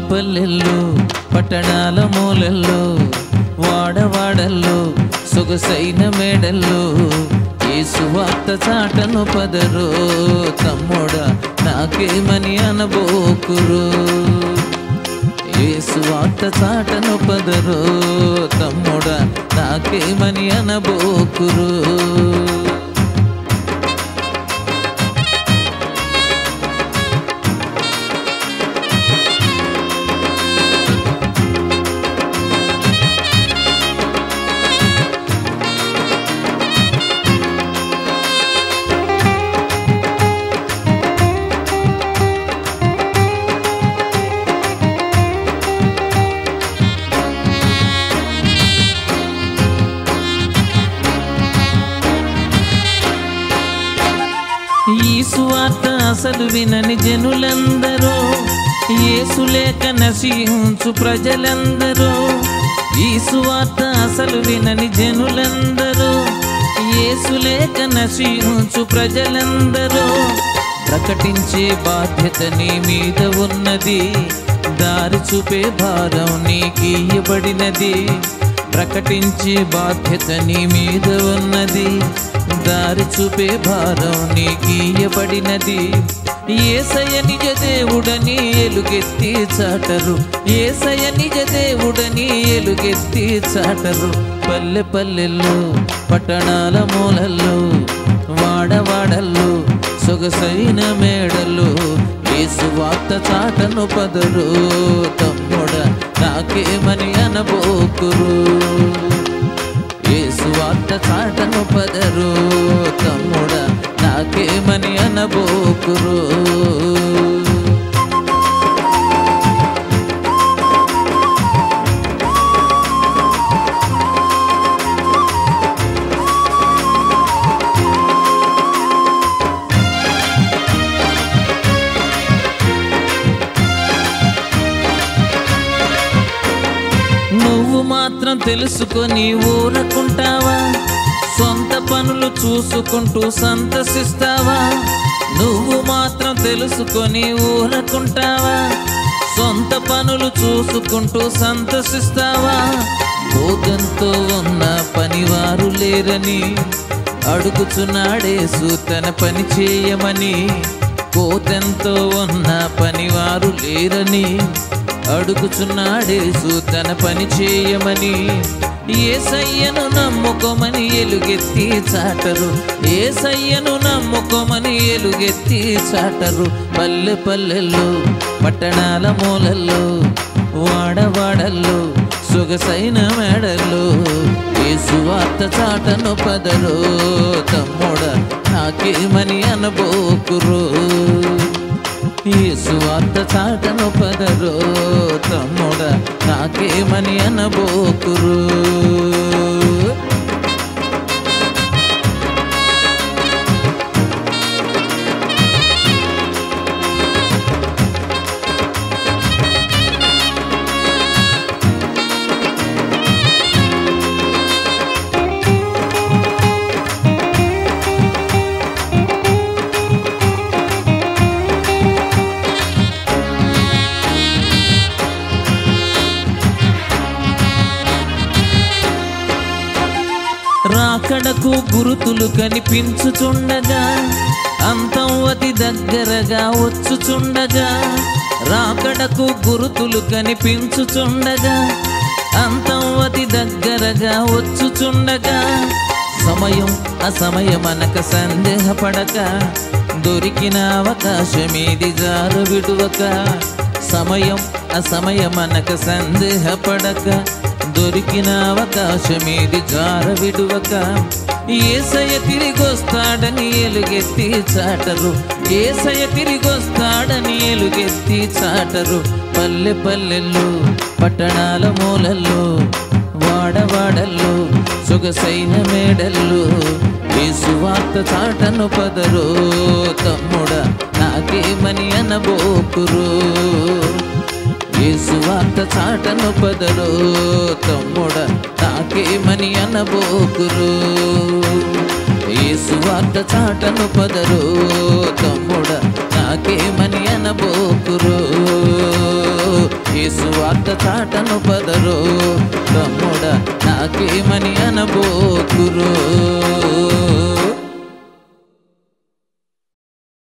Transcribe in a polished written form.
పల్లెల్లో పట్టణాల మూలల్లో వాడవాడల్లో సొగసైన మేడల్లో యేసు వార్త చాటను పదరో తమ్ముడా నాకేమని అనబోకురు. యేసు వార్త చాటను పదరో తమ్ముడా నాకేమని అనబోకురు. ఈ సువార్త అసలు వినని జనులందరూ, యేసు లేక నశించు ప్రజలందరూ. ఈ సువార్త అసలు వినని జనులందరూ, యేసు లేక నశించు ప్రజలందరూ. ప్రకటించే బాధ్యత నీ మీద ఉన్నది, దారి చూపే భారం నీకియ్యబడినది. ప్రకటించే బాధ్యత నీ మీద ఉన్నది, దారి చూపే భారం నీకియ్యబడినది. యేసయ్య నిజ దేవుడని ఎలుగెత్తి చాటరు, యేసయ్య నిజ దేవుడని ఎలుగెత్తి చాటరు. పల్లె పల్లెల్లో పట్టణాల మూలల్లో వాడవాడల్లో సొగసైన మేడల్లో యేసు వార్త చాటను పదరు తమ్ముడా నాకేమని అనబోకురు. యేసు వార్త చాటను పదరు తమ్ముడా నాకేమని అనబోకురు. నువ్వు మాత్రం తెలుసుకొని ఊరకుంటావా, సొంత పనులు చూసుకుంటూ సంతసిస్తావా? నువ్వు మాత్రం తెలుసుకొని ఊరకుంటావా, సొంత పనులు చూసుకుంటూ సంతసిస్తావా? కోతంతో ఉన్న పనివారు లేరని అడుగుచున్నాడేసు తన పని చేయమని. కోతంతో ఉన్న పనివారు లేరని అడుగుచున్నాడేసు తన పని చేయమని. యేసయ్యను నమ్ముకోమని ఎలుగెత్తి చాటరు, యేసయ్యను నమ్ముకోమని ఎలుగెత్తి చాటరు. పల్లె పల్లెల్లో పట్టణాల మూలల్లో వాడవాడల్లో సొగసైన మేడల్లో యేసు వార్త చాటను పదరో తమ్ముడా నాకేమని అనబోకురు. యేసు వార్త చాటను పదరో తమ్ముడా నాకేమని అనబోకురు. రాకడకు గురుతులు కనిపించుచుండగా, అంతం అతి దగ్గరగా వచ్చుచుండగా. రాకడకు గురుతులు కనిపించుచుండగా, అంతం అతి దగ్గరగా వచ్చుచుండగా. సమయం అసమయమనక సందేహపడక, దొరికిన అవకాశమేది జారు విడువక. సమయం అసమయమనక సందేహపడక, దొరికిన అవకాశమేది జార విడువక. యేసయ్య తిరిగొస్తాడని ఎలుగెత్తి చాటరు, యేసయ్య తిరిగొస్తాడని ఎలుగెత్తి చాటరు. పల్లె పల్లెల్లో పట్టణాల మూలల్లో వాడవాడల్లో సొగసైన మేడల్లో యేసు వార్త చాటను పదరో తమ్ముడా నాకేమని అనబోకురు. యేసు వార్త చాటను పదరో తమ్ముడా నాకేమని అనబోకురు. యేసు వార్త చాటను పదరో తమ్ముడా నాకేమని అనబోకురు. యేసు వార్త చాటను పదరు తమ్ముడా నాకేమని అనబోకురు.